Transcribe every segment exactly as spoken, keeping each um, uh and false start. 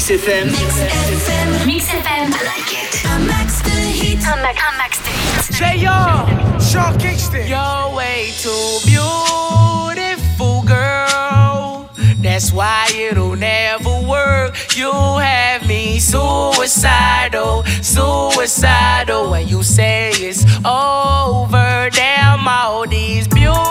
Mix F M. Mix F M. Mix F M. I like it. Un max de hits. Un max, un max de hits. J R, Sean Kingston. You're way too beautiful, girl. That's why it'll never work. You have me suicidal, suicidal. When you say it's over, damn all these beautiful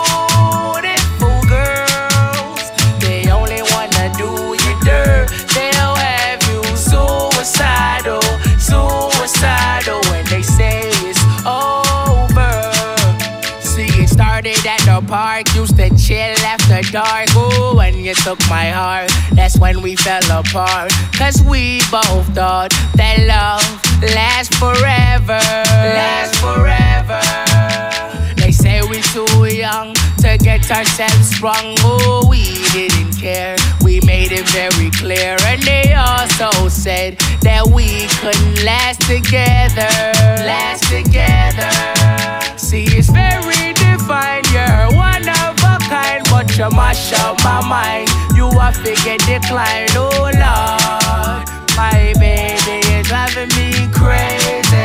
girls, they only wanna do you dirt. They'll have you suicidal, suicidal. When they say it's over. See, it started at the park, used to chill after dark. Ooh, when you took my heart, that's when we fell apart. Cause we both thought that love lasts forever, lasts forever. They say we too young to get ourselves sprung. Oh, we didn't care, we made it very clear. And they also said that we couldn't last together, last together. See, it's very divine, you're one of a kind, but you mash up my mind. You are figure decline, oh Lord. My baby is driving me crazy.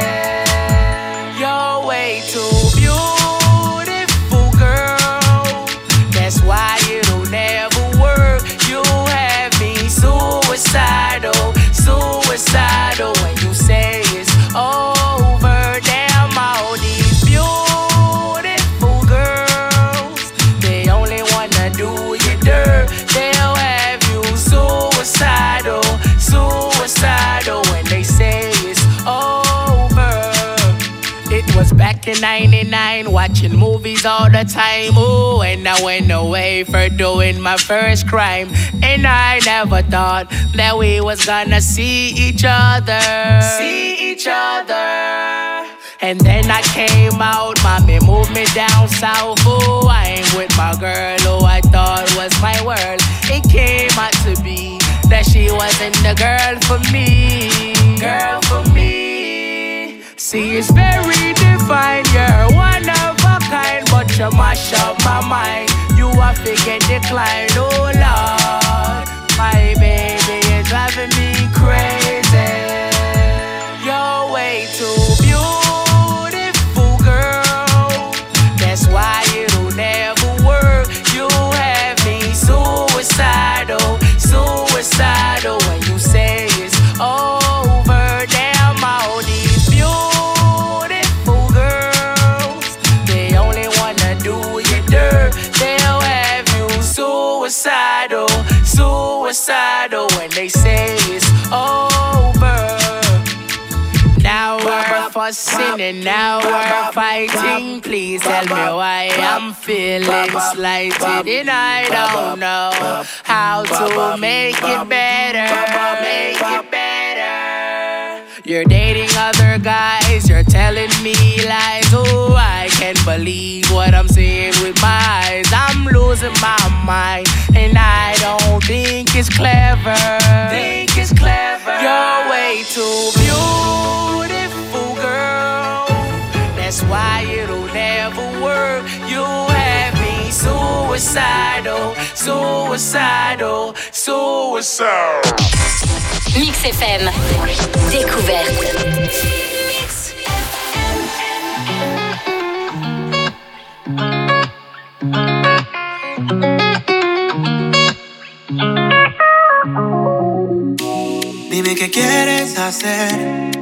You're way too beautiful, girl. That's why it'll never work. You have me suicidal, suicidal. When you say it's over, damn all these beautiful girls, they only wanna do you dirt. They'll have you suicidal, suicidal. When they say it's over. It was back in ninety-nine, watching movies all the time. Ooh, and I went away for doing my first crime. And I never thought that we was gonna see each other, see each other. And then I came out, mommy moved me down south. Oh, I ain't with my girl who I thought was my world. It came out to be that she wasn't the girl for me, girl for me. See, it's very divine, you're one of a kind, but you mash up my mind. You are figure decline, oh Lord. My baby is driving me crazy. You're way too beautiful, girl. That's why it'll never work. You have me suicidal, suicidal. When you say it's over, damn all these beautiful girls, they only wanna do you dirt. They'll have you suicidal, suicidal. When they say it's over. Now we're fussing and now we're fighting. Please tell me why I'm feeling slighted, and I don't know how to make it better, make it better. You're dating other guys, you're telling me lies. Oh, I can't believe what I'm seeing with my eyes. I'm losing my mind, and I don't think it's clever. Think it's clever. You're way too beautiful, girl. That's why it'll never work. You have me suicidal, suicidal, suicidal. Mix F M. Découverte. Mix F M. Dime qué quieres hacer.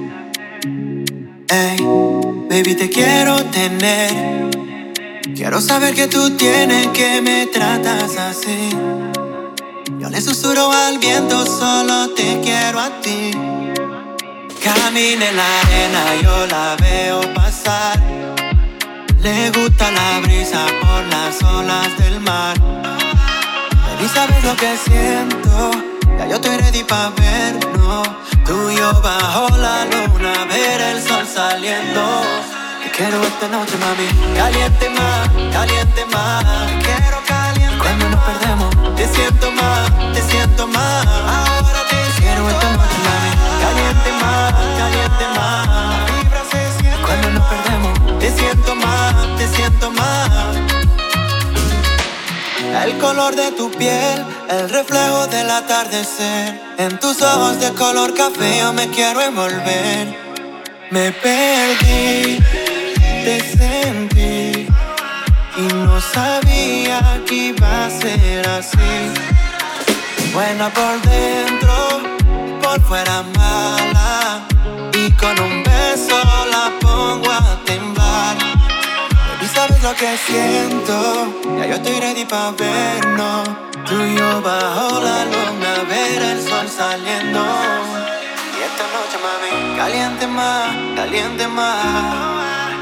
Ey, baby, te quiero tener. Quiero saber que tú tienes, que me tratas así. Yo le susurro al viento, solo te quiero a ti. Camina en la arena, yo la veo pasar. Le gusta la brisa por las olas del mar. Baby, sabes lo que siento. Ya yo estoy ready pa' vernos. Tú y yo bajo la luna, ver el sol saliendo. Te quiero esta noche, mami. Caliente más, caliente más. Te quiero caliente. Cuando nos perdemos, te siento más, te siento más. Ahora te quiero esta noche, mami. Caliente más, caliente más. La vibra se siente. Cuando nos perdemos, te siento más, te siento más. El color de tu piel, el reflejo del atardecer. En tus ojos de color café yo me quiero envolver. Me perdí, te sentí y no sabía que iba a ser así. Buena por dentro, por fuera mala, y con un beso la pongo a temblar. Baby, ¿sabes lo que siento? Ya yo estoy ready pa' vernos. Tú y yo bajo la luna, ver el sol saliendo. Y esta noche, mami, caliente más, caliente más.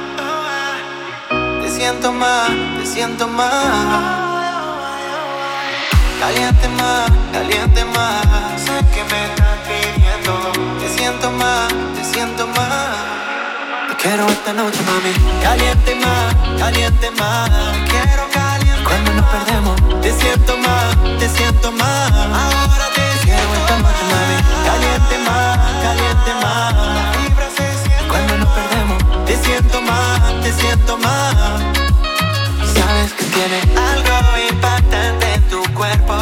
Te siento más, te siento más. Caliente más, caliente más. Sé que me estás pidiendo. Te siento más, te siento más. Te quiero esta noche, mami. Caliente más, caliente más. Quiero caliente. Cuando nos perdemos, te siento más, te siento más. Ahora te quiero esta noche, mami. Caliente más, caliente más. La vibra se siente. Cuando nos perdemos, te siento más, te siento más. Sabes que tiene algo impactante en tu cuerpo.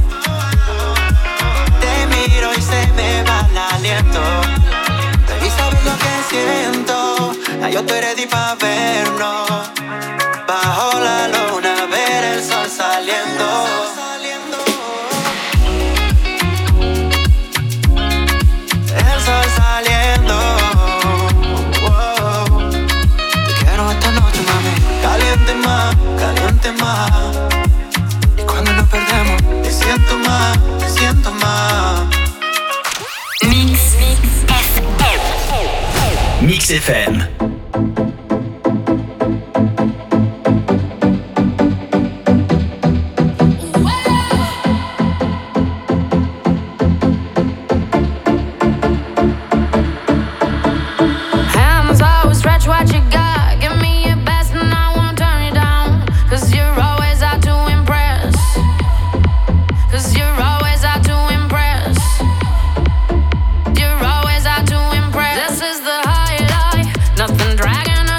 Te miro y se me va el aliento. Baby, sabes lo que siento. Ya yo estoy ready pa' vernos. Bajo la luna, ver el sol saliendo. El sol saliendo. Wow. Te quiero esta noche, mami. Caliente más, caliente más. Y cuando nos perdemos, te siento más, te siento más. Mix, Mix F M. Mix F M. Nothing dragging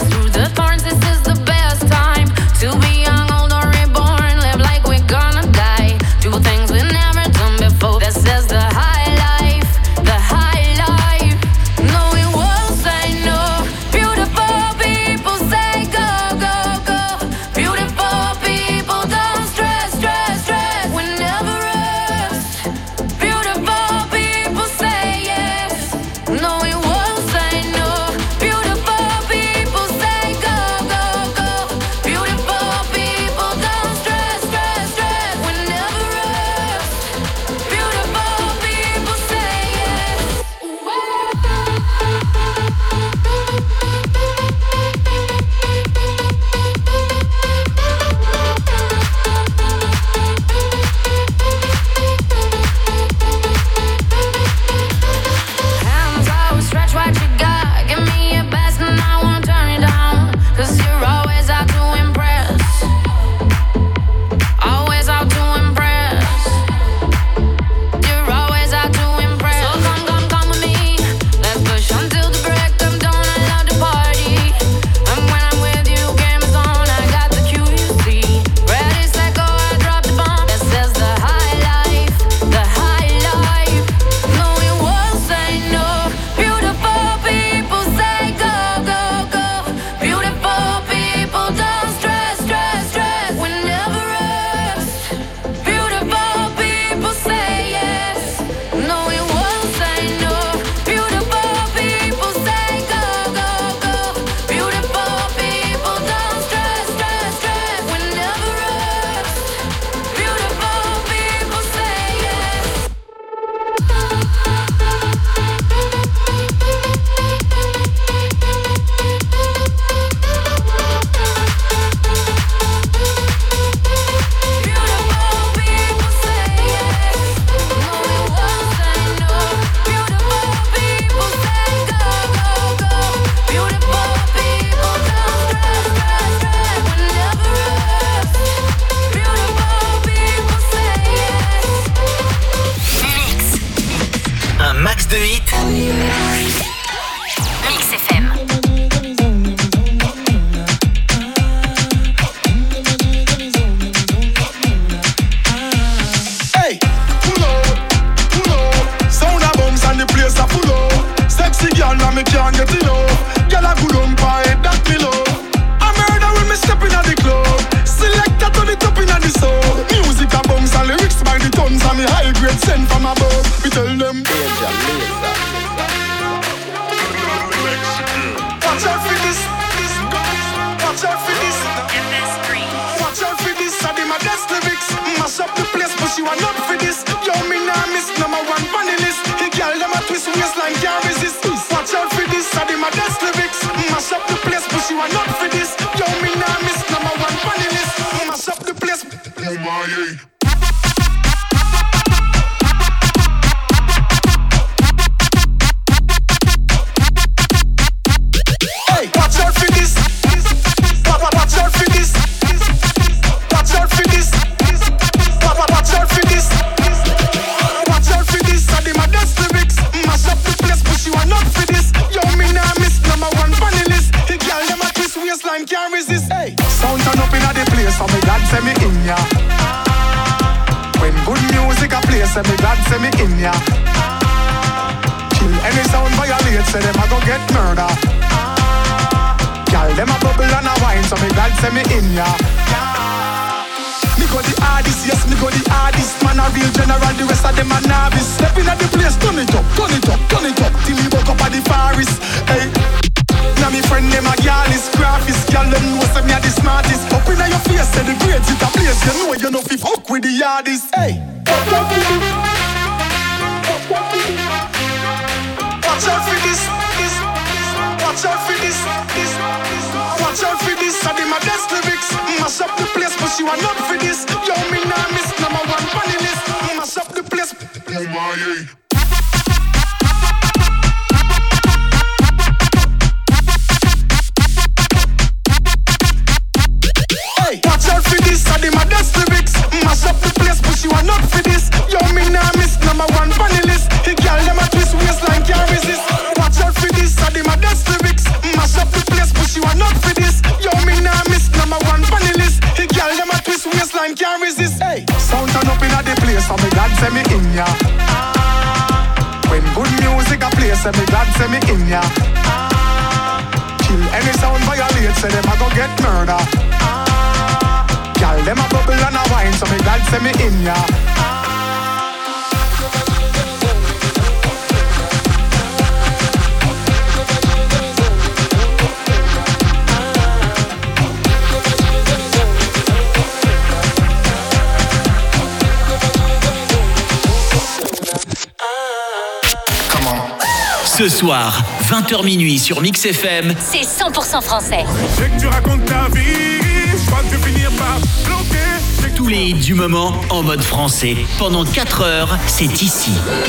my best lyrics. Mash up the place, but she want not for this. Yo, me nah miss number one funny list. The girl them a twist waistline can't resist. Watch out for this, I did my best lyrics. Mash up the place, but she want not for this. Yo, me nah miss number one funny list. Mash up the place. Oh my yeah. Watch out for this. Watch out for this. Watch out for this. Watch out for this. Watch out for this. I did my best lyrics. Mash up the place, but she want not for this. Yo, me nah miss number one funny list. The girl them a twist waistline can't resist. Hey, sound turn up inna the place, so me glad say me in ya. When good music a play, say me glad say me in ya. Kill any sound violate, say them a go get murder. Girl, them a bubble and a wine, so me glad say me in ya. Me go the hardest, yes, me go the hardest. Man a real general, the rest of them a novice. Step in at the place, turn it up, turn it up, turn it up, till he woke up at the forest. Hey, now me friend them a gallus, graphist. Girl, them know say me a the smartest. Up inna your face, say the grades it a place. You know you know fi fuck with the hardest. Hey, watch out for this, this. Watch out for this, this. Watch out for this, I did my best lyrics. Mash up the place, but she want not for this. Yo, me nah miss number one funny list. Mash up the place. Oh my yeah. Hey, watch out for this, I did my best lyrics. Mash up the place, but she want not for this. Yo, me nah miss number one funny list. The girl them a twist waistline can't resist. Watch out for this, I did my best lyrics. Mash up the place, but she want not for this. Yo, me nah miss number one funny list. The girl them a twist waistline can't resist. Hey, sound turn up inna the place, so me glad say me in ya. When good music a play, say me glad say me in ya. Kill any sound violate, say them a go get murder. Girl, them a bubble and a wine, so me glad say me in ya. Ce soir, vingt heures minuit sur Mix F M. C'est cent pour cent français. Je sais que tu racontes ta vie, je crois que je vais finir par bloquer. Tous les hits du moment en mode français. Pendant quatre heures, c'est ici.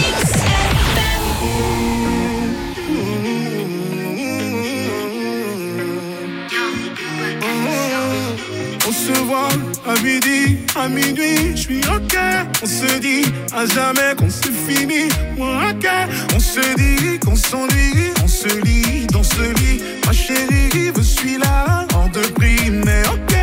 On se voit à midi, à minuit, je suis ok. On se dit à jamais qu'on se finit, moi ok. On se dit qu'on s'ennuie, on se lit dans ce lit. Ma chérie, je suis là, hors de prix, mais ok.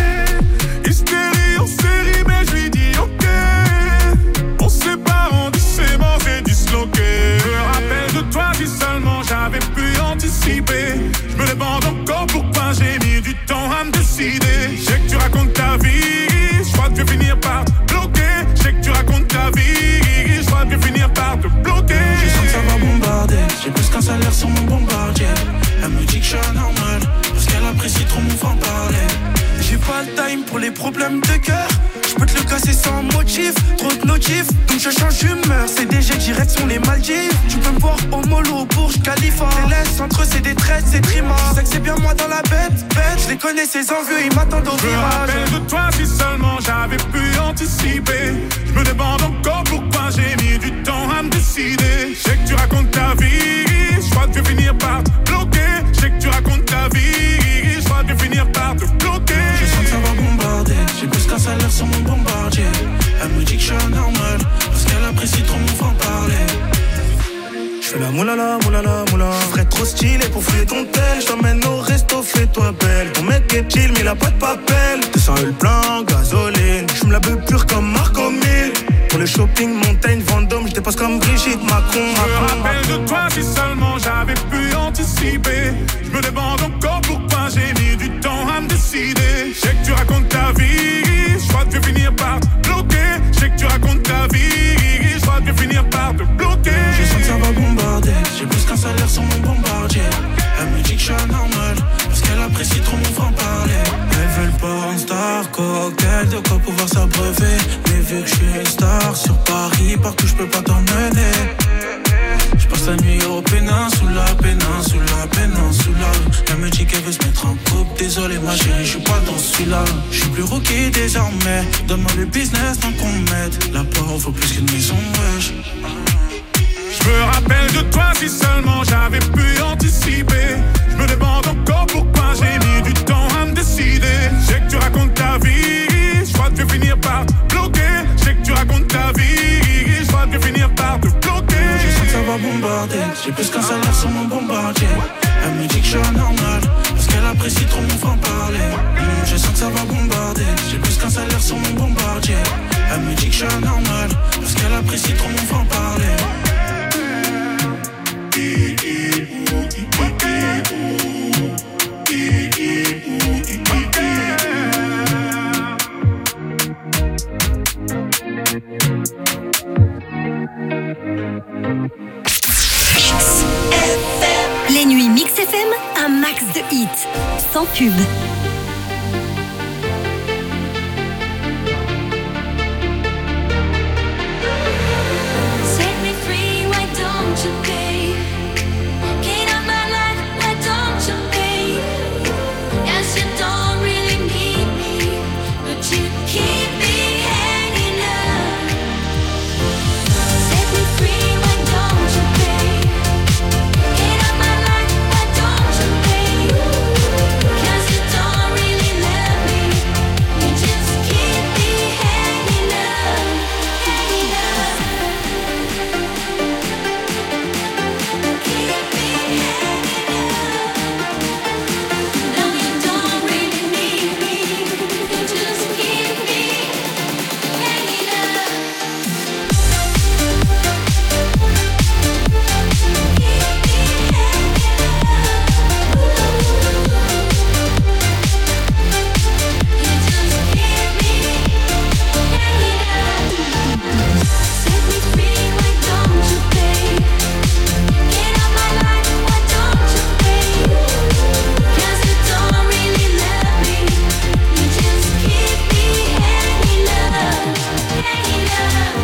Hystérie en série, mais je lui dis ok. On se sépare, on dit c'est mort, c'est disloqué. Je me rappelle de toi si seulement j'avais pu anticiper. Je me demande encore pourquoi j'ai mis du temps à me décider. Je sais que tu racontes ta vie, je crois que je vais finir par te bloquer. Je sais que tu racontes ta vie, je crois que je vais finir par te bloquer. Je sens que ça va bombarder, j'ai plus qu'un salaire sur mon bombardier. Elle me dit que je suis anormal, parce qu'elle apprécie trop mon franc-parler. J'ai pas le time pour les problèmes de cœur. Je peux te le casser sans motif, trop de notifs, donc je change d'humeur. C D G direction les Maldives. Tu peux me voir au mollo, Burj Khalifa. Les laisse entre eux, c'est des traites, c'est trima. Je sais que c'est bien moi dans la bête, bête. Je les connais, ces envieux, ils m'attendent au virage. Je me rappelle de toi si seulement j'avais pu anticiper. Je me demande encore pourquoi j'ai mis du temps à me décider. Je sais que tu racontes ta vie, je crois que je vais finir par te bloquer. Je sais que tu racontes ta vie, je crois que je vais finir par te bloquer. Je sens que ça va bombarder, j'ai plus qu'un salaire sur mon bombardier. Elle me dit que je suis anormal, parce qu'elle apprécie trop mon franc-parler. J'fais la moulala, moulala, moula. J'ferais trop stylé pour fouiller ton tel. J't'emmène au resto, fais-toi belle. Ton mec est chill, mais il a pas de papel. deux cents le plein, gasoline. J'me la beuh pure comme Marco Mille. Pour le shopping, montagne, Vendôme, j'dépasse comme Brigitte Macron. Je me rappelle de toi si seulement j'avais pu anticiper. Je me demande encore pourquoi j'ai mis du temps à me décider. Je sais que tu racontes ta vie, je crois que je vais finir par te bloquer. Je sais que tu racontes ta vie, je crois que je vais finir par te bloquer. Je sens que ça va bombarder, j'ai plus qu'un salaire sur mon bombardier. Elle me dit que je suis anormal, parce qu'elle apprécie trop mon franc-parler. Elle veut le porn star, cocktail de copo pouvoir s'abreuver. Mais vu que je suis une star sur Paris, partout je peux pas t'emmener. Je passe la nuit au péninsula, péninsula, péninsula. Elle me dit qu'elle veut se mettre en couple. Désolé ma chérie, je suis pas dans celui-là. Je suis plus rookie désormais. Donne-moi le business tant qu'on m'aide. La porte vaut plus qu'une maison, wesh. Je me rappelle de toi si seulement j'avais pu anticiper. Je me demande encore pourquoi j'ai mis du temps à me décider. Je sais que tu racontes ta vie, je crois que je vais finir par te bloquer. Je sais que tu racontes ta vie, je crois que je vais finir par te bloquer. Je sens que ça va bombarder, j'ai plus qu'un salaire sur mon bombardier. Elle me dit que je suis anormal, parce qu'elle apprécie trop mon franc-parler. mmh, Je sens que ça va bombarder, j'ai plus qu'un salaire sur mon bombardier. Elle me dit que je suis anormal, parce qu'elle apprécie trop mon franc-parler. Les nuits Mix F M, un max de hits, sans pub. Set me free, why don't you pay? Get out my life, why don't you pay? Yes, you don't really need me, but you keep me hanging up. Set me free, why don't you pay? Get out my life, why don't you pay? 'Cause you don't really love me, you just keep me hanging up, hanging up. Keep me hanging up. No, you don't really need me, you just keep me hanging up. Set me free, why don't you pay? Get out my life, why don't you pay? 'Cause you don't really love me, you just keep me hanging up, hanging up.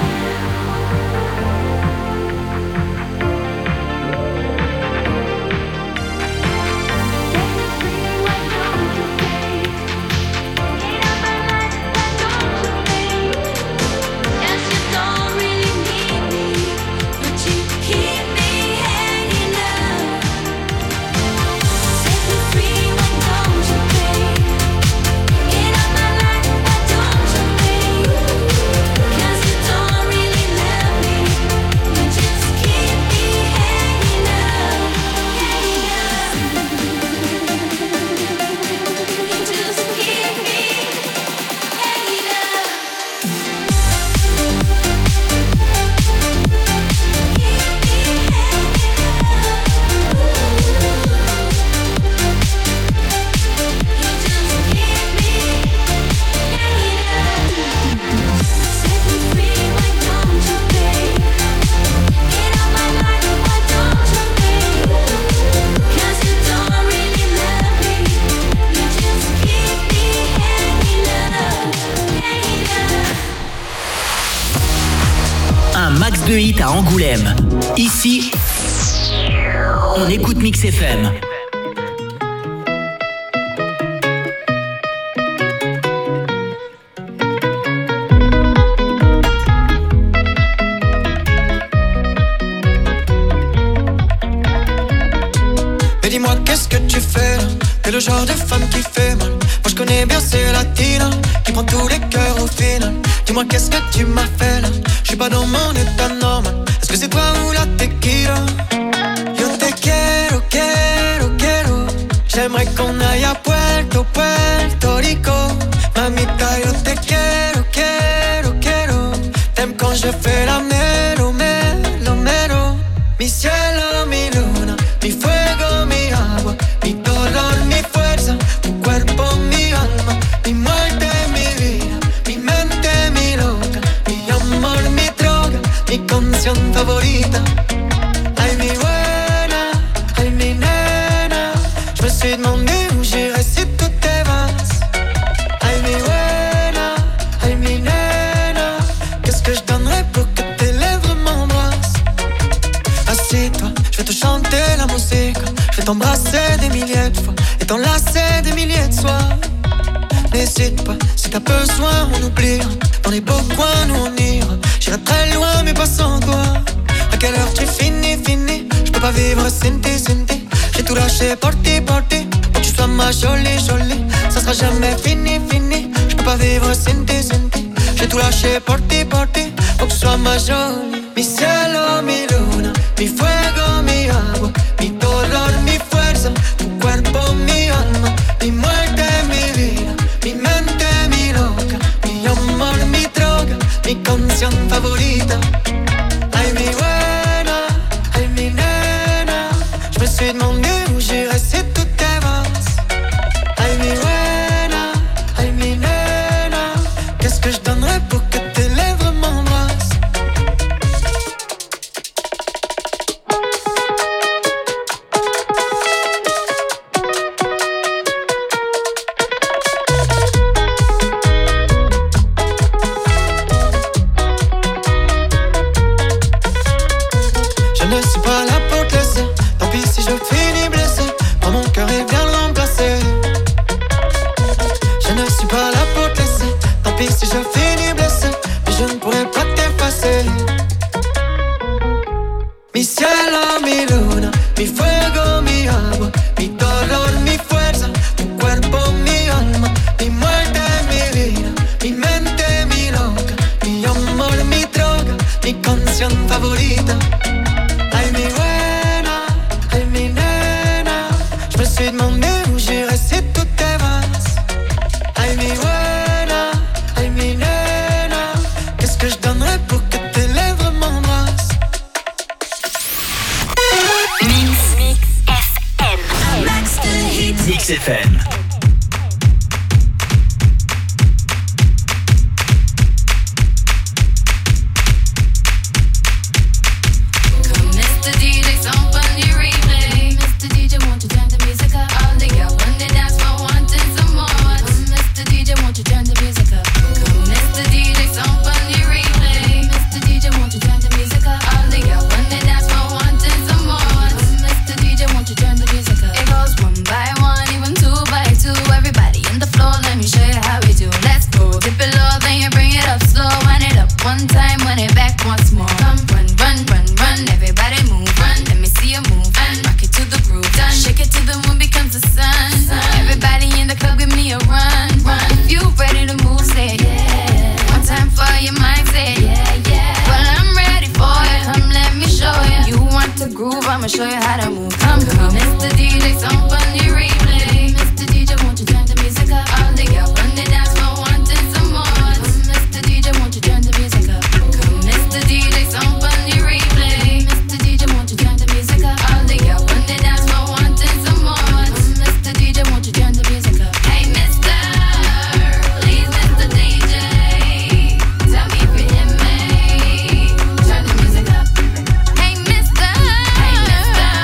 Yes, you don't really need me, but you keep me hanging up. Set me free, why don't you pay? Get out my life, why don't you pay? 'Cause you don't really love me, you just keep me hanging up, hanging up. You just keep me hanging up. Un max de hits à Angoulême. Ici, on écoute Mix F M. Mais dis-moi qu'est-ce que tu fais là? T'es le genre de femme qui fait mal. Moi je connais bien ces latinas qui prend tous les cœurs au final. Dis-moi qu'est-ce que tu m'as fait là? Je suis pas dans mon état normal. Est-ce que c'est toi ou la tequila? Yo te quiero, quiero, quiero. J'aimerais qu'on aille à Puerto, Puerto Rico. Mamita, yo te quiero, quiero, quiero. T'aimes quand je fais la melo, melo, melo. Mi cielo, mi luna, mi fuego, mi agua, mi dolor, mi fuerza, tu cuerpo, mi alma, mi muerte, mi vida, mi mente, mi loca, mi amor, mi droga, mi canción favorita. Ay, mi buena, ay, mi nena, je me suis demandé où j'irais si tout te vas. Ay, mi buena, t'embrasser des milliers de fois et t'enlacer des milliers de soirs. N'hésite pas, si t'as besoin, on oubliera. Dans les beaux coins, nous on ira. J'irai très loin, mais pas sans toi. À quelle heure tu finis, finis? J'peux pas vivre sans tes, sans tes. J'ai tout lâché pour t'y, pour t'y. Pour que tu sois ma jolie, jolie. Ça sera jamais fini, fini. J'peux pas vivre sans tes, sans tes. J'ai tout lâché por ti, por ti. Pour que tu sois ma jolie. Mi cielo, mi luna, mi fuego, mi agua, mi dolor, mi fuerza, tu cuerpo, mi alma, mi muerte, mi vida, mi mente, mi loca, mi amor, mi droga, mi canción favorita. Ay, mi buena, ay, mi nena. Je me suis demandé où j'irais si tout t'efface. Ay, mi buena, ay, mi nena. Qu'est-ce que je donnerais pour que tes lèvres m'embrassent? Je ne suis pas là pour te laisser. Tant pis si je finis blessé. Prends mon cœur et viens le remplacer. Je ne suis pas là pour te laisser. Tant pis si je finis blessé. Mais je ne pourrai pas t'effacer. Mi cielo, mi luna, mi fuego, mi agua, mi dolor, mi fuerza, tu cuerpo, mi alma, mi muerte, mi vida, mi mente, mi loca, mi amor, mi droga, mi canción favorita. Ay, mi buena, ay, mi nena. Je me suis demandé où j'irais si tout t'efface. Ay, mi buena, ay, mi nena. Qu'est-ce que je donnerais pour que tes lèvres m'embrassent? Mix, Mix F M. Max de hits. Mix F M. Mister D J, some funny replay. Mister D J, won't you turn the music up? All the girls on the dance floor wanting some more. Come, Mister D J, won't you turn the music up? Come, Mister D J, some funny replay. Mister D J, won't you turn the music up? All the girls on the dance floor wanting some more. Come, Mister D J, won't you turn the music up? It goes one by one, even two by two. Everybody on the floor, let me show you how we do. Let's go, dip it low, then you bring it up slow. Wind it up one time, wind it back once more. Come, run, run, run, run, everybody move, run. Let me see you move, and rock it to the groove. Done. Shake it till the moon becomes the sun. Everybody in the club, give me a run, run. If you ready to move, say yeah. One time for your mind, say yeah, yeah. Well, I'm ready for it. Come, let me show you. You want to groove? I'ma show you how to move. Come, come, Mister D J, some funny replay. Mister D J, won't you turn the music up? All the girls on the dance floor wanting some more. Come, Mister D J, won't you turn the music up? Come, Mister D J, some funny replay. Mister D J, won't you turn the music up? All the girls on the dance floor wanting some more. Come, Mister D J, won't you turn the music up? Hey, Mister, please, Mister D J, tell me if you hear me. Turn the music up. Hey, Mister, hey, Mister,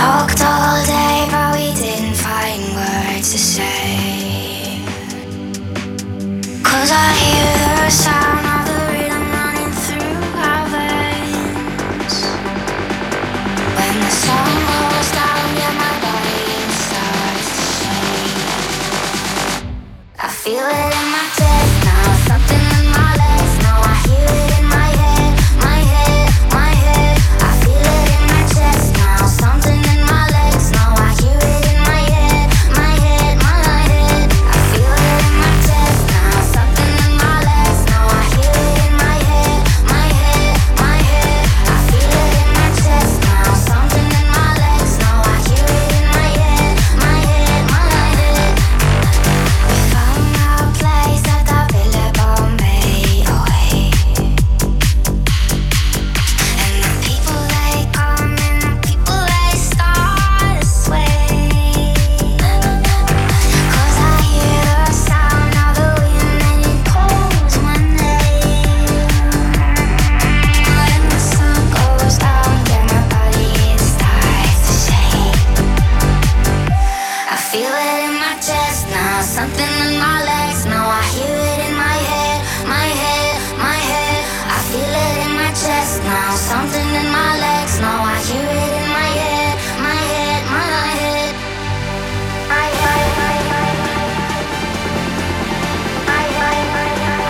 talked all day, but we didn't find words to say. Cause I hear the sound of the rhythm running through our veins. When the sun goes down, yeah, my body starts to shake. I feel it in my chest now, something in my legs. Now I hear it in my head, my head, my head. I feel it in my chest now, something in my legs. Now I hear it in my head, my head, my head. I feel it in my chest now, something in my legs. Now I hear it in my head, my head, my head. I feel it in my chest now, something in my legs. Now I hear it in my head, my head, my head. We found our place at the Villa Bombay away. And the people they come and the people they start to sway. Cause I hear the sound of the wind and it calls my name. When the sun goes down, yeah, my body it starts to shake. I feel it in my chest now, something in my legs. Now I hear it in my head, my head, my head. I feel it in my chest now, something in my legs. Now I hear it in my head, my head, my head. My head, my head, my head, my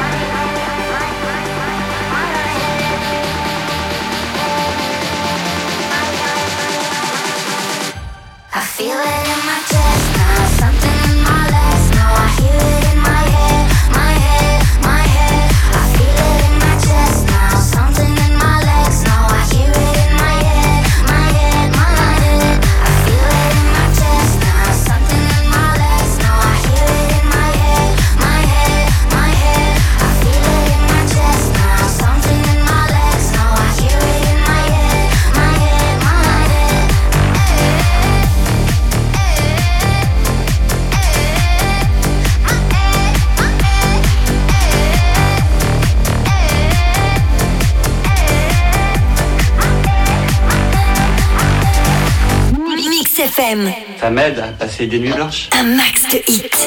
head. I feel it in my chest now, something in my legs. Now I hear it in my head, my head, my head. I feel it in my chest now, something in my legs. Now I hear it in my head, my head, my head. I feel it in my chest now, something in my legs. Now I hear it in my head, my head, my head. I feel it in my chest now, something in my legs. Now I hear it in my head, my head, my head. Mix F M, Ça m'aide à passer des nuits blanches. un max de hits.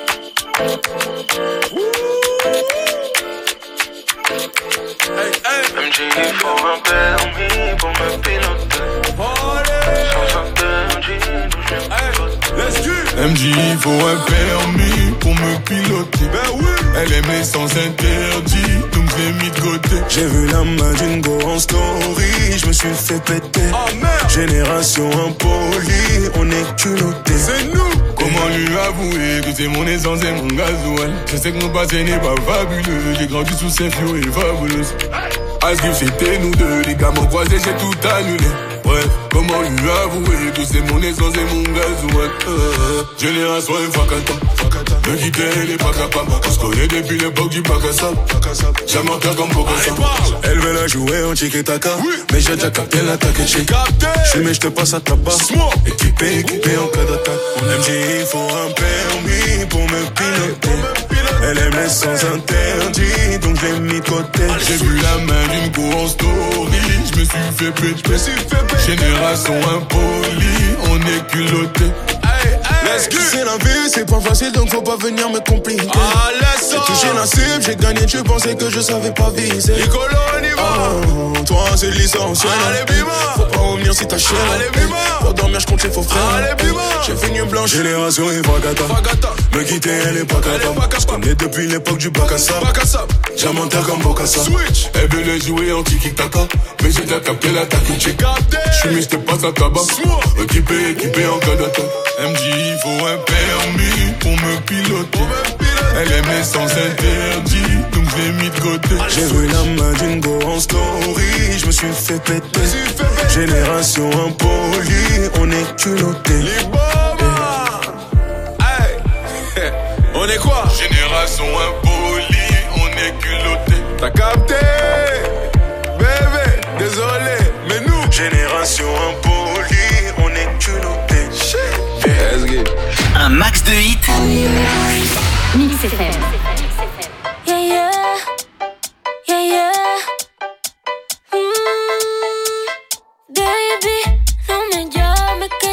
M G, il faut un permis pour me piloter. Sans interdit, d'où je viens. M J, il faut un permis pour me piloter. Ben oui. Elle aimait sans interdit, donc je l'ai mis de côté. J'ai vu la main d'une go en story, je me suis fait péter. Oh merde. Génération impolie, on est culotté. C'est nous. Comment lui avouer que c'est mon essence et mon gasoil? Je sais que mon passé n'est pas fabuleux. J'ai grandi sous ces fio et fabuleuse. As que c'était nous deux, les gars m'ont croisé, j'ai tout annulé. Bref, comment lui avouer que c'est mon essence et mon gasoil? euh, Génération Fakata, me quitter elle est pas capable. On se connaît depuis l'époque du bac à sable. J'aime en faire comme Bokassa. Elle veut la jouer en tiki-taka, oui. Mais j'ai déjà capté l'attaque et j'ai capté. J'suis mais j'te passe à tabac. Équipé, équipé en cas d'attaque. En M G, il faut un permis pour me piloter. Elle aime les sans interdit, donc je l'ai mis de côté. J'ai vu la main d'une go en story, je me suis fait péter. Génération impolie, on est culotté. Let's go. C'est la vie, c'est pas facile donc faut pas venir me compliquer. Ah, laisse ça. J'ai touché la cible, j'ai gagné, tu pensais que je savais pas viser. Nicolo, on y va. Oh, toi c'est licencié. Allez, bima. Faut pas revenir si t'as cher. Allez, bima. Pour dormir, je compte les faux frères. Allez, bima. J'ai fait nuit blanche. Génération et Fakata. Me quitter, elle est pas capable. Je connais depuis l'époque du bac à sable. J'aime en terre comme Bokassa. Switch. Elle veut jouer en tiki-taka, mais j'ai déjà capté l'attaque. J'ai capté. J'suis mis, j'te passe à tabac. Équipé, équipé en cas d'attaque. M J, il faut un permis pour me piloter. Elle aimait sans interdit, donc je l'ai mis de côté. J'ai vu la main d'une go en story, je me suis fait péter. Génération impolie, on est culotté. Hey. On est quoi? Génération impolie, on est culotté. T'as capté? Bébé, désolé, mais nous. Génération impolie, on est culotté. Un max de hits. Mix F M. Yeah, yeah, yeah, yeah. Mm, baby, no me llames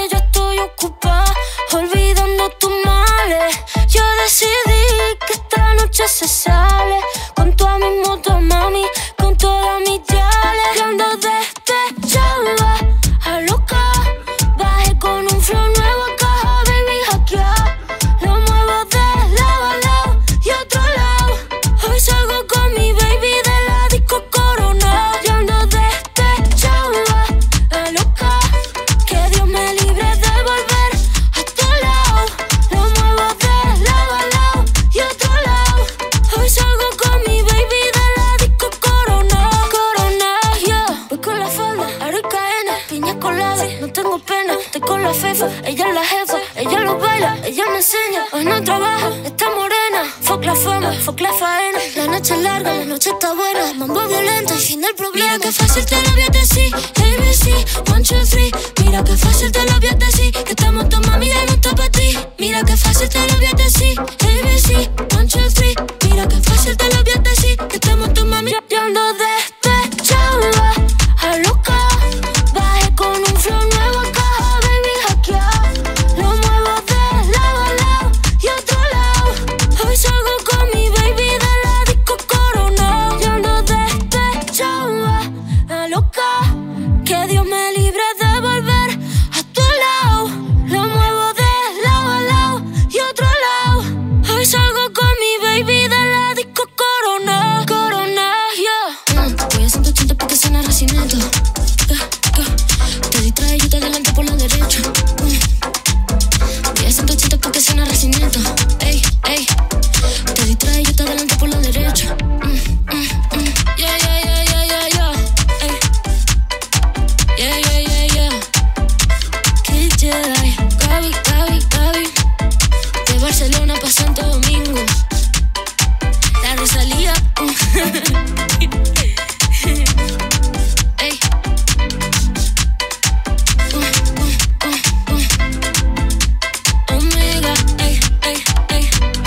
sexy, no tengo pena. Estoy con la fefa, ella es la jefa. Ella lo baila, ella me enseña. Hoy no trabaja, está morena. Fuck la fama, fuck la faena. La noche es larga, la noche está buena. Mambo violento, el fin del problema. Mira que fácil te lo voy a decir, A B C, one, two, three. Mira que fácil te lo voy a decir, que estamos tu mami ya no está pa' ti. Mira que fácil te lo voy a decir, A B C, one, two, three. Mira que fácil te lo voy a decir, que estamos tu mami. Yo ando despechada, a loca. Bajé con un flow nuevo acá, baby, hackear. Lo muevo de lado a lado y otro lado. Hoy salgo con mi baby de la disco Corona. Yo ando despechada, a loca. Que Dios me libre de volver a tu lado. Lo muevo de lado a lado y otro lado. Hoy salgo con mi baby de la disco Corona. Corona, yeah. Mm, voy a ciento ochenta porque suena Residente. Te distrae, yo te adelanto por la derecha. Mm. Voy a ciento ochenta porque suena Residente. Ey, ey. Te distrae, yo te adelanto por la derecha. Mm, mm, mm. Yeah, yeah, yeah, yeah, yeah, yeah. Ey. Yeah, yeah, yeah, yeah. Kid Jedi. Gaby, Gaby, Gaby. De Barcelona pa' Santo Domingo. La Rosalía. Ey. Omega, ey, ey, ey.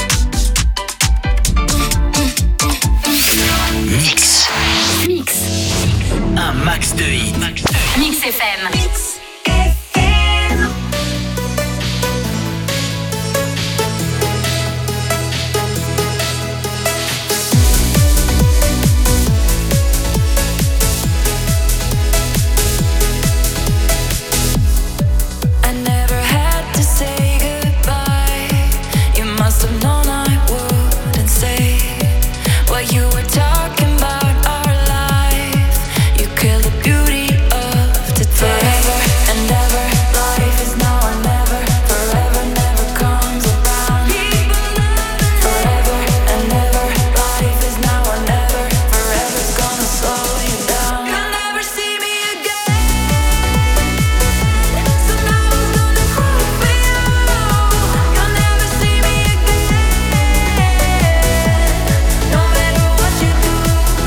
Mix. Mix. Un max de hits. Mix F M. I never had to say goodbye. You must have known I wouldn't say what you were talking about our life. You killed the beauty of today. Forever and ever, life is now or never. Forever never comes around. Forever and ever, life is now or never. Forever's gonna slow you down. You'll never see me again. So now I'm gonna cry for you. You'll never see me again. No matter what you do.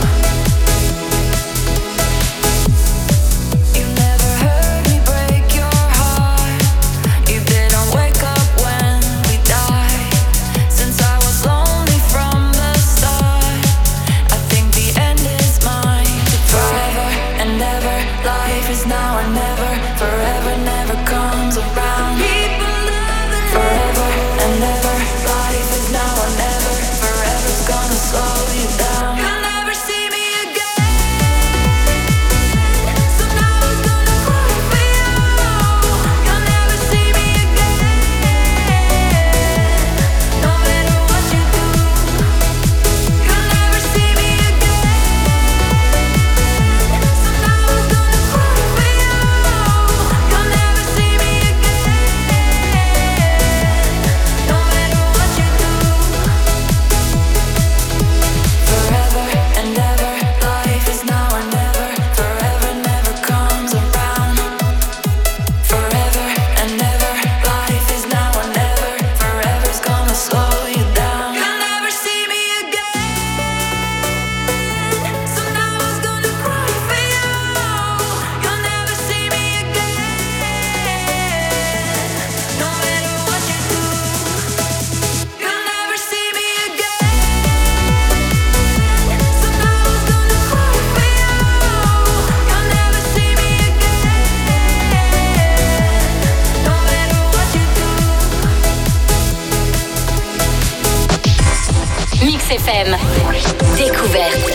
You never heard me break your heart. You didn't wake up when we died. Since I was lonely from the start, I think the end is mine. Forever and ever, life is now or never. Forever never comes around. Forever and ever, life is now or never. Forever's gonna slow you down. You'll never see me again. So now I'm gonna cry for you. You'll never see me again. No matter what you do. You'll never see me again. So now I'm gonna cry for you. You'll never see me again. No matter what you do. Forever and ever, life is now or never. Forever never comes around. Forever and ever, life is now or never. Forever's gonna slow you down. You'll never see me again. So now I was gonna cry for you. You'll never see me again. No matter what you do. You'll never see me again. So now I was gonna cry for you. You'll never see me again. No matter what you do. Mix F M. Découverte.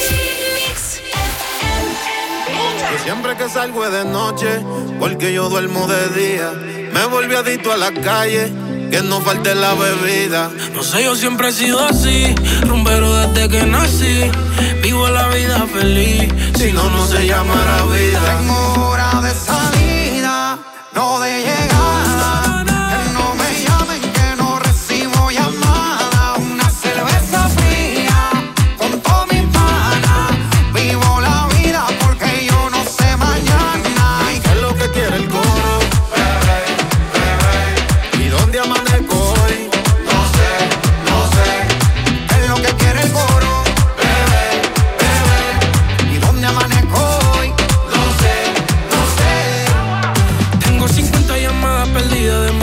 Y siempre que salgo es de noche, porque yo duermo de día. Me volví adicto a la calle, que no falte la bebida. No sé, yo siempre he sido así, rumbero desde que nací. Vivo la vida feliz, Si no, no se llamará vida. Tengo hora de salida, no de llegada. Que no me llamen, que no recibo llamada. Una cerveza fría con todos mis panas. Vivo la vida porque yo no sé mañana. ¿Qué es lo que quiere el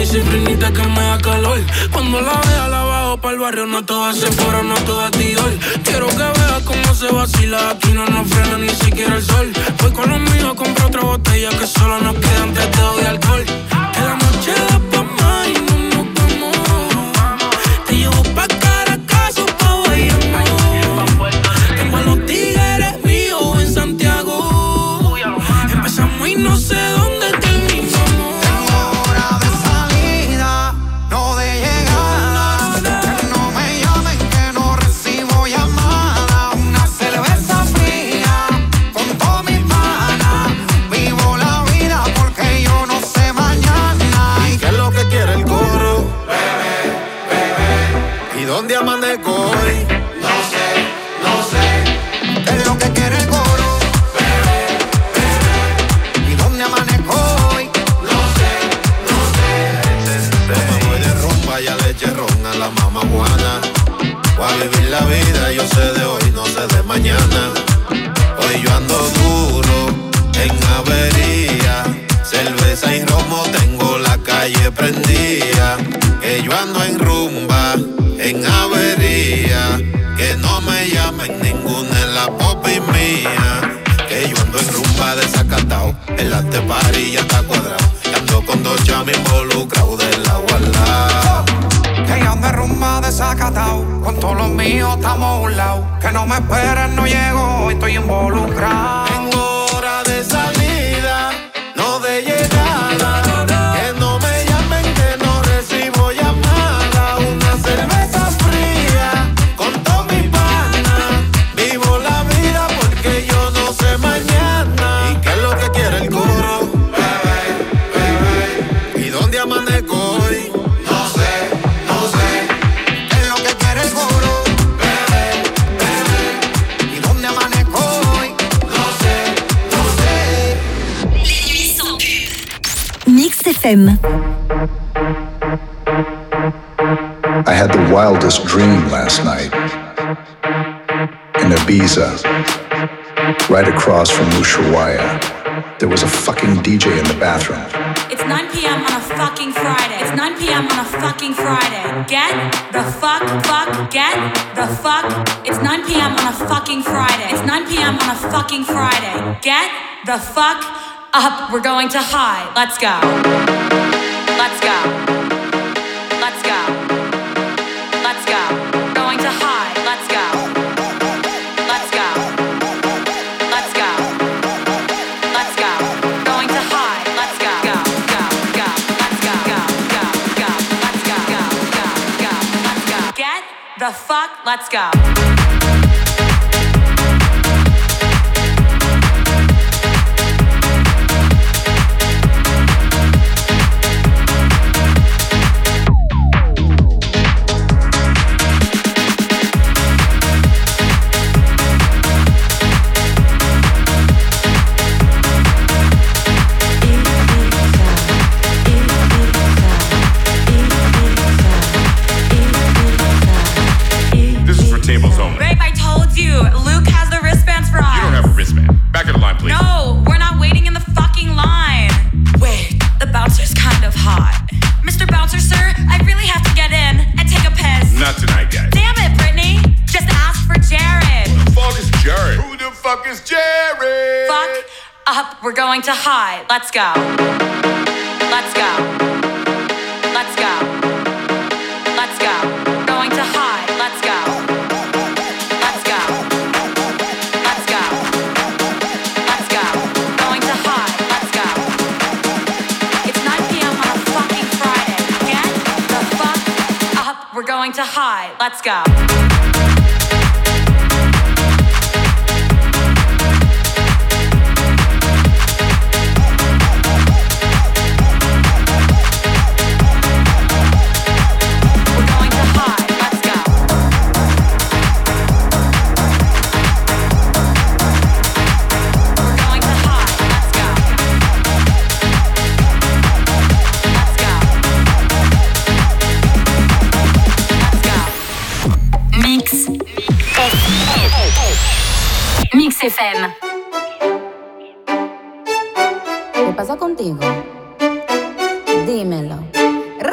mi cifrinita que me da calor. Cuando la vea la bajo pa'l barrio, no todas se fueron, no todas Dior. Quiero que veas cómo se vacila, aquí no nos frena ni siquiera el sol. Voy con los míos, compro otra botella que solo nos quedan tres dedos de alcohol. Que la noche da pa' más y no nos vamos. Te llevo pa' Caracas o pa' Bayamón. Tengo a los tigres míos en Santiago. Empezamos y no sé dónde terminamos. Tengo hora de salida, no de llegada. Que no me llamen, que no recibo llamada. Una cerveza fría con todos mis panas. Vivo la vida porque yo no sé mañana. ¿Y qué es lo que quiere el coro? Bebé, bebé. ¿Y dónde amanezco hoy? No sé, no sé. ¿Qué es lo que quiere el coro? Bebé, bebé. ¿Y dónde amanezco hoy? No sé, no sé. Me voy de rumba, ya le eché ron a la mamá Juana. Voy a vivir la vida, yo sé de hoy, no sé de mañana. Hoy yo ando duro, en avería. Cerveza y romo, tengo la calle prendida. Que yo ando en rumba, en avería. Que no me llamen ninguna en la popi mía. Que yo ando en rumba desacatao, el after party ya está cuadrado. Y ando con dos chamas involucrados del agua al lado. Que yo ando en rumba desacatao, con todos los míos estamos a un lado. Que no me esperen, no llego, estoy involucrado. Tengo hora de salida, no de llegada. Que no me llamen, que no recibo llamada. Una cerveza fría con todos mis panas. Vivo la vida porque yo no sé mañana. ¿Y qué es lo que quiere el coro? Bebé, bebé. ¿Y dónde amanezco hoy? No sé, no sé. ¿Qué es lo que quiere el coro? Bebé, bebé. ¿Y dónde amanezco hoy? No sé, no sé. Les nuits sont pures. Mix F M. I had the wildest dream last night. In Ibiza, right across from Ushuaia, there was a fucking D J in the bathroom. It's nine p.m. on a fucking Friday. It's nine p.m. on a fucking Friday. Get the fuck, fuck, get the fuck. It's nine p.m. on a fucking Friday. It's nine p.m. on a fucking Friday. Get the fuck up. We're going to high. Let's go. Let's go. Let's go. Let's go. Going to high. Let's go. Let's go. Let's go. Let's go. Going to high. Let's go. Go, go, go. Let's go. Go, go, go. Let's go. Go, go, go. Let's go. Get the fuck. Let's go. Tables only. Babe, I told you. Luke has the wristbands for us. You don't have a wristband. Back of the line, please. No, we're not waiting in the fucking line. Wait, the bouncer's kind of hot. Mister Bouncer, sir, I really have to get in and take a piss. Not tonight, guys. Damn it, Brittany. Just ask for Jared. Who the fuck is Jared? Who the fuck is Jared? Fuck up. We're going to high. Let's go. Let's go. Let's go. Let's go. Going to high. Let's go. Let's go. Let's go. Let's go. Going to high. Let's go. It's nine p.m. on a fucking Friday. Get the fuck up. We're going to high. Let's go. Mix F M. ¿Qué pasa contigo? Dímelo.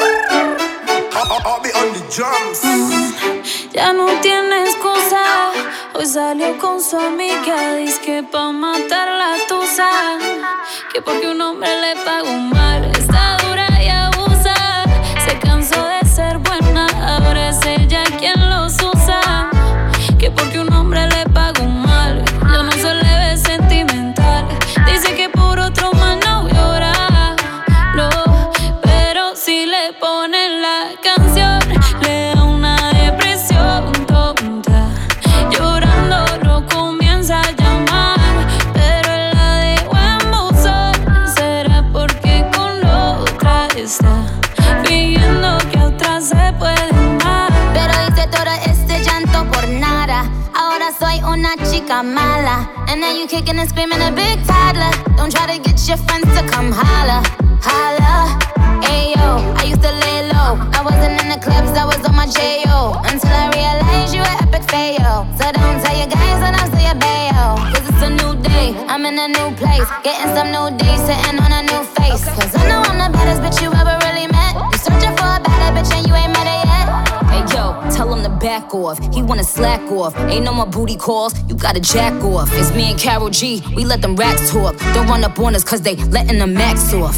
Ya no tiene excusa. Hoy salió con su amiga. Dice que pa' matar la tusa. Que porque un hombre le pagó mal. Está dura y abusa. Se cansó de ser buena. Ahora es ella quien los usa. Que porque un hombre le pagó mal. Ya no se le ve sentimental. Dice que por otro más no llora. No, pero si le ponen la canción, le da una depresión tonta. Llorando lo comienza a llamar, pero él la dejó en buzón. Será porque con la otra está fingiendo que a otra se puede amar. Pero hice todo este llanto por nada. Ahora soy una chica mala. And now you kicking and screaming a big toddler. Don't try to get your friends to come holla, holla. Ayo, I used to lay low. I wasn't in the clubs, I was on my J O. Until I realized you were epic fail. So don't tell your guys that I'm still your bayo. Cause it's a new day, I'm in a new place. Getting some new days, sitting on a new face. Cause I know I'm the baddest bitch you ever really met. You searching for a better bitch and you ain't met her yet. Hey yo, tell him to back off. He wanna slack off. Ain't no more booty calls, you gotta jack off. It's me and Karol G, we let them racks talk. Don't run up on us cause they letting the max off.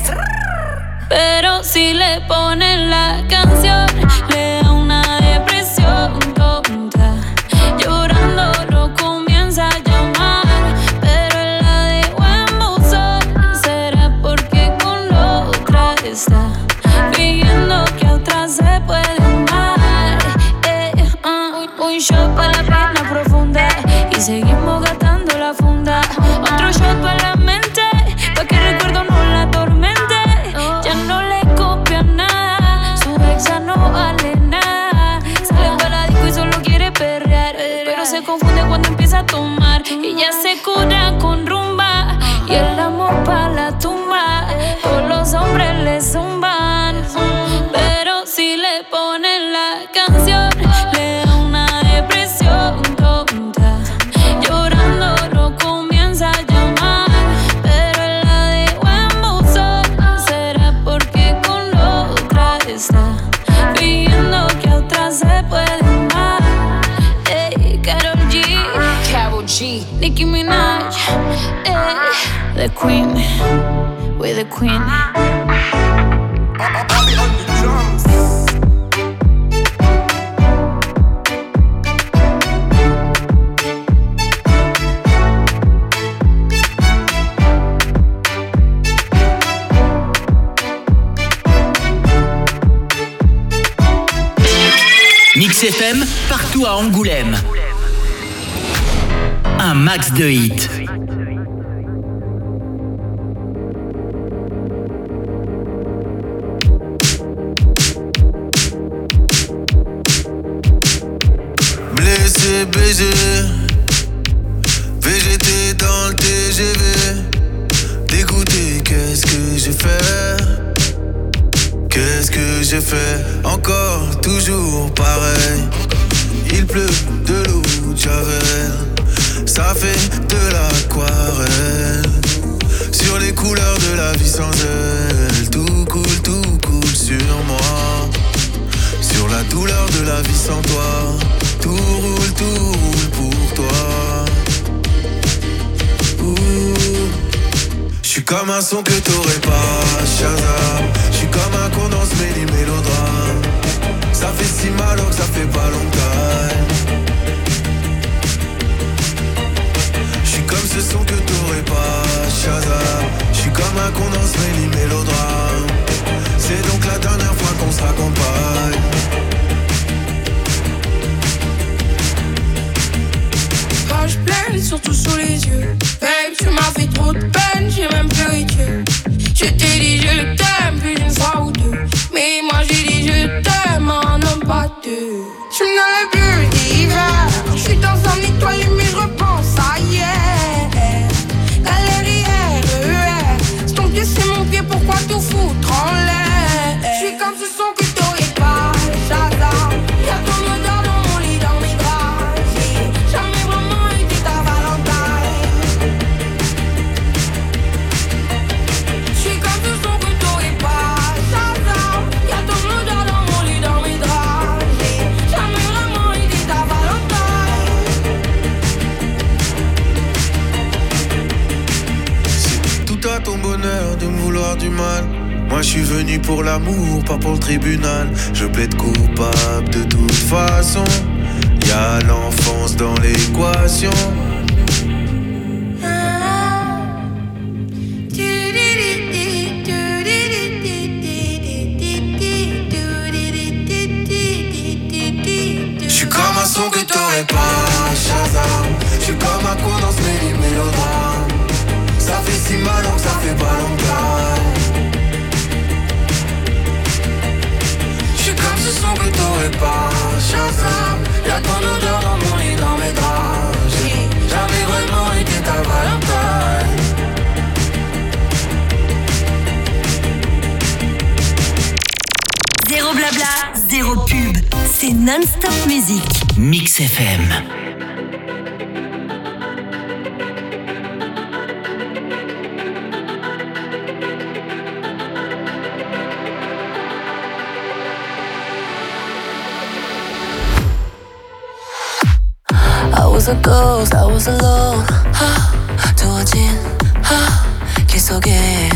Pero si le ponen la canción, le da una depresión tonta. Llorando lo comienza a llamar, pero él la dejó en buzón. Será porque con la otra está fingiendo que a otra se puede amar. Eh, uh, un shot para la pena profunda y seguimos gastando la funda. Otro shot para la mente, pa' que el recuerdo no la atormente. Ya no le copia nada, su ex ya no vale nada. Sale para la disco y solo quiere perrear, pero se confunde cuando empieza a tomar. Ella se cura con rumba y el amor pa' la tumba. Todos los hombres le zumban, pero si le ponen la canción, le da una depresión tonta. Llorando lo comienza a llamar, pero él la dejó en buzón. Será porque con la otra está fingiendo que a otra se puede amar. Ey, Karol G, Karol G, Nicki Minaj, ey, the queen, we're the queen. Mix F M, partout à Angoulême. Un max de hits. Blessé, B G, V G T dans le T G V. Dégoûté, qu'est-ce que j'ai fait? Qu'est-ce que j'ai fait? Encore, toujours pareil. Il pleut de l'eau de Javel. Ça fait de l'aquarelle. Sur les couleurs de la vie sans elle. Tout coule, tout coule sur moi. Sur la douleur de la vie sans toi. Tout roule, tout roule pour toi. J'suis comme un son que t'aurais pas, Shazam. J'suis comme un con dans ce méli mélodrame. Ça fait si mal alors que ça fait pas longtemps. J'suis comme ce son que t'aurais pas, Shazam. J'suis comme un con dans ce méli mélodrame. C'est donc la dernière fois qu'on se raccompagne. Rage pleine, surtout sous les yeux. Babe, tu m'as fait trop de peine, j'ai même pleuré Dieu. Je t'ai dit je t'aime plus d'une fois ou deux. Mais moi j'ai dit je t'aime, un homme pas deux. Je me n'allais plus d'hiver. Je suis dans un étoilé mais je repense à hier. Galerie R E R. C'est ton pied, c'est mon pied, pourquoi tout foutre en l'air? Je suis comme ce son que t'aurais pas, Shazam. Y'a ton odeur dans mon lit, dans mes draps. J'ai jamais vraiment été ta Valentine. Je suis comme ce son que t'aurais pas, Shazam. Y'a ton odeur dans mon lit, dans mes draps. mal. Moi je suis venu pour l'amour, pas pour le tribunal. Je plaide coupable de toute façon. Y'a l'enfance dans l'équation. J'suis comme un son que t'aurais pas, Shazam. J'suis comme un con dans ce mélodrame. Ça fait si mal donc ça fait pas longtemps. J'suis comme ce son que t'aurais pas, Shazam. Y'a ton odeur dans mon lit, dans mes draps. J'ai jamais vraiment été ta Valentine. Zéro blabla, zéro pub. C'est non-stop musique. Mix F M. I was a ghost, I was alone. 두어진 길 속에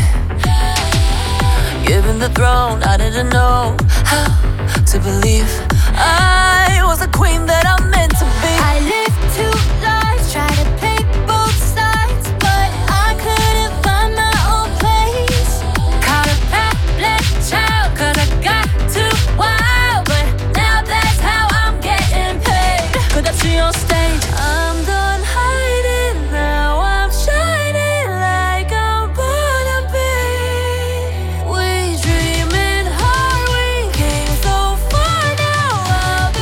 Given the throne, I didn't know how to believe I was a queen that I'm meant to be. I lived two lives, tried to pick both sides, but I couldn't find my own place. Caught a fat child, cause I got too wild, but now that's how I'm getting paid. 끝없이 on stage, I'm done hiding, now I'm shining like I'm born to be. We dreaming hard, we came so far, now I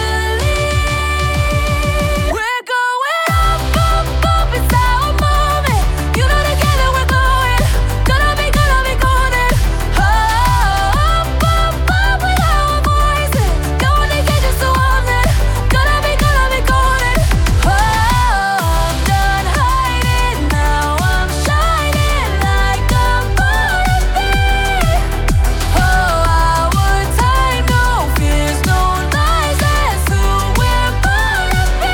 believe we're going up, up, up, it's our moment. You know together we're going, gonna be, gonna be golden. Up, up, up with our voices, going to get you so on it. Gonna be, gonna be golden. Oh, I'm done hiding, now I'm shining like I'm born to be. Oh, our time, no fears, no lies, that's who we're born to be.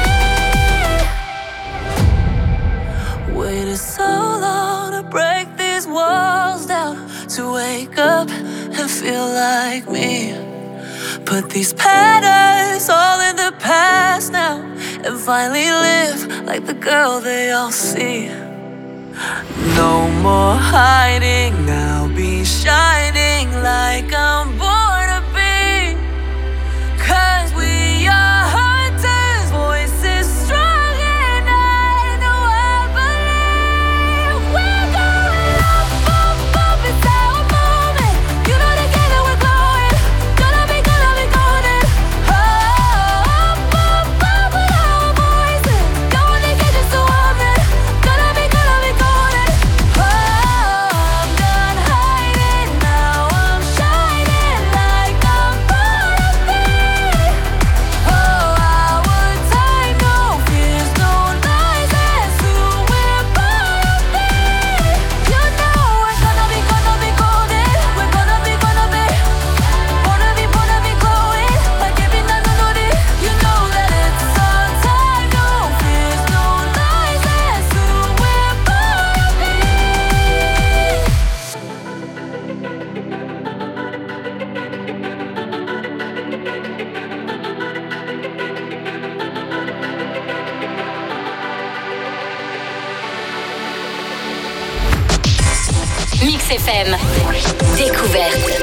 Waited so long to break these walls down, to wake up and feel like me. Put these patterns all in the past now, and finally live like the girl they all see. No more hiding, I'll be shining like I'm born to be. Cause we are hunters, voices strong, and I know I believe we're going up, up, up, it's our moment. You know together we're glowing, gonna be, gonna be golden. Oh, up, up, up with our voices, going to get you so on it. Gonna be, gonna be golden. Oh, I'm done hiding, now I'm shining like I'm born to be. Oh, our time, no fears, no lies, that's who we're born to be. You know we're gonna be, gonna be golden. We're gonna be, gonna be, gonna be, gonna be glowing like every night on it. You know that it's our time, no fears, no lies, that's who we're born to be. Mix F M. Découverte.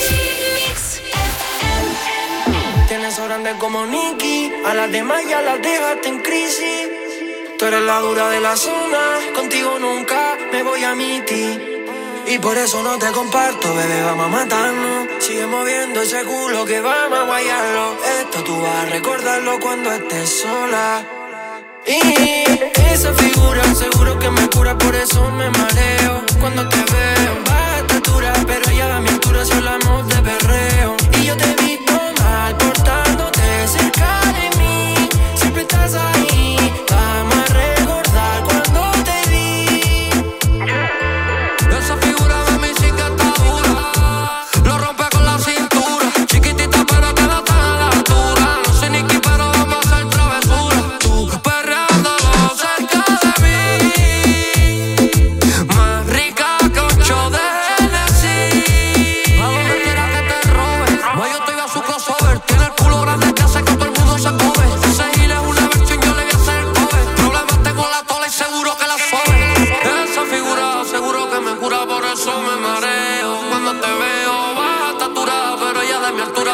Tienes ojos grandes como Nicky, a las demás ya las dejaste en crisis. Tú eres la dura de la zona, contigo nunca me voy a mitir. Y por eso no te comparto, bebé, vamos a matarnos. Sigue moviendo ese culo que vamos a guayarlo. Esto tú vas a recordarlo cuando estés sola. Y esa figura seguro que me cura, por eso me mareo cuando te veo. Baja estatura, pero ya a mi altura si hablamos de perreo. Y yo te he visto mal portándote cerca de mí. Siempre estás ahí, vamos a recordar cuando te vi. Esa figura de mi chica está dura, lo rompe con la cintura. Chiquitita pero te da tan a la altura. No sé ni qué pero vamos a hacer travesura. Tú perreando cerca de mí, más rica que un show de Hennessy.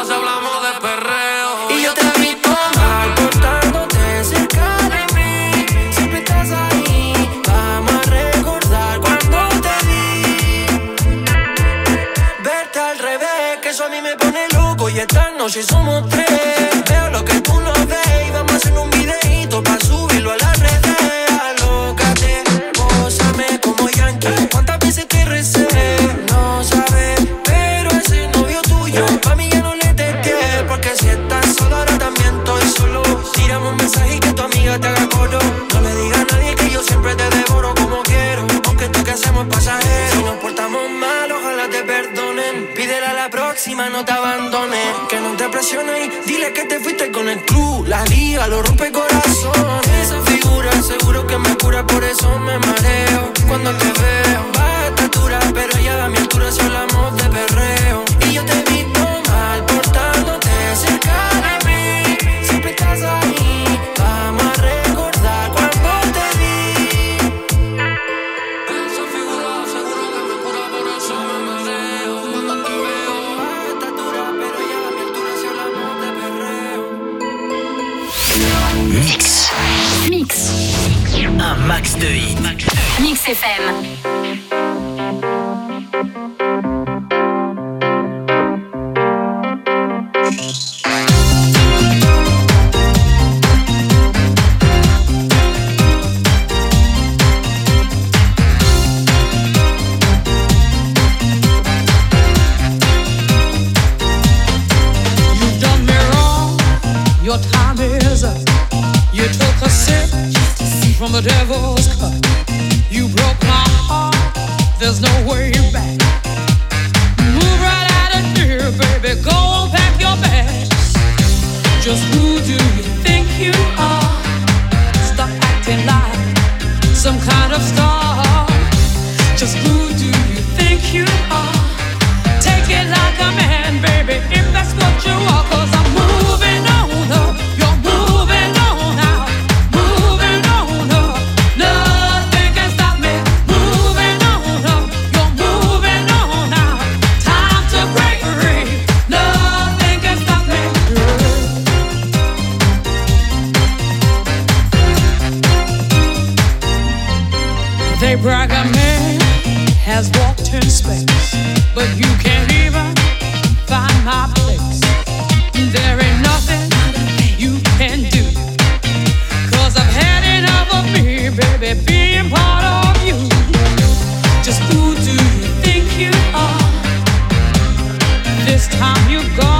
segura si hablamos de perreo. Y yo te he visto mal portándote cerca de mí. Siempre estás ahí, vamos a recordar cuando te vi. Verte al revés, que eso a mí me pone loco. Y esta noche somos tres. Veo lo que tú no ves y vamos a hacer un videíto pa' subirlo a las redes. Alócate, gózame como Yankee. ¿Cuántas veces te recé? No sabes, pero ese novio tuyo pa' mí ya no le testé. Porque si estás solo ahora también estoy solo. Tírame un mensaje y que tu amiga te haga coro. No le digas a nadie que yo siempre te devoro como quiero. Aunque esto que hacemos es pasajero. Si nos portamos mal, ojalá te perdonen. Pídele a la próxima, no te abandones. Que no te presiones y dile que te fuiste con el club. La liga lo rompe corazón. Esa figura seguro que me cura, por eso me mareo cuando te veo. Baja estatura, pero ya a mi altura si hablamos de perreo. Y yo te he visto mal portándote cerca de mí. Siempre estás ahí, vamos a recordar cuando te vi. Esa figura seguro que me cura, por eso me mareo cuando te veo. Baja estatura, pero ya a mi altura si hablamos de perreo. Mix. Mix. Un max de hits. Mix F M. You've done me wrong, your time is up. You took a sip from the devil's cup. You broke my heart, there's no way back. Move right out of here, baby, go and pack your bags. Just who do you think you are? Stop acting like some kind of star. Just who do you think you are? Take it like a man, baby, if that's what you are. Cause I'm moving on up, you're moving on out. Moving on up, nothing can stop me. Moving on up, you're moving on out. Time to break free, nothing can stop me. They brag a man has walked in space, but you can't even find my place. There ain't nothing you can do, cause I've had enough of me, baby, being part of you. Just who do you think you are? This time you go